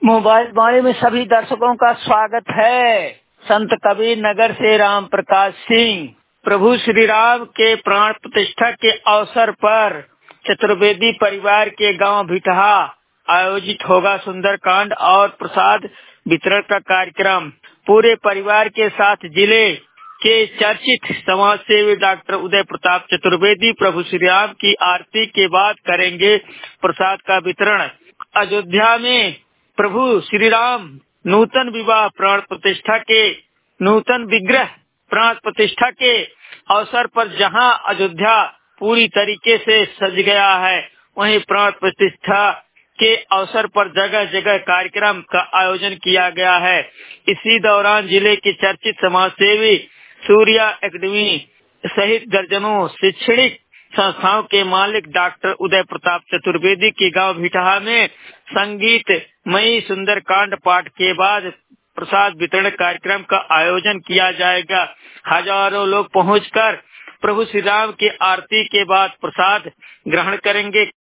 Mobile वाणी में सभी दर्शकों का स्वागत है। संत कबीर नगर से राम प्रकाश सिंह। प्रभु श्री राम के प्राण प्रतिष्ठा के अवसर पर चतुर्वेदी परिवार के गांव भिटहा आयोजित होगा सुंदरकांड और प्रसाद वितरण का कार्यक्रम। पूरे परिवार के साथ जिले के चर्चित समाज सेवी डॉक्टर उदय प्रताप चतुर्वेदी प्रभु श्री राम की आरती के बाद करेंगे प्रसाद का वितरण। अयोध्या में प्रभु श्री राम नूतन विवाह प्राण प्रतिष्ठा के नूतन विग्रह प्राण प्रतिष्ठा के अवसर पर जहां अयोध्या पूरी तरीके से सज गया है, वहीं प्राण प्रतिष्ठा के अवसर पर जगह जगह कार्यक्रम का आयोजन किया गया है। इसी दौरान जिले के चर्चित समाज सेवी सूर्या एकेडमी सहित दर्जनों शैक्षणिक संस्थाओं के मालिक डॉक्टर उदय प्रताप चतुर्वेदी के गांव भिटहा में संगीत मई सुंदरकांड पाठ के बाद प्रसाद वितरण कार्यक्रम का आयोजन किया जाएगा। हजारों लोग पहुंचकर प्रभु श्री राम की आरती के बाद प्रसाद ग्रहण करेंगे।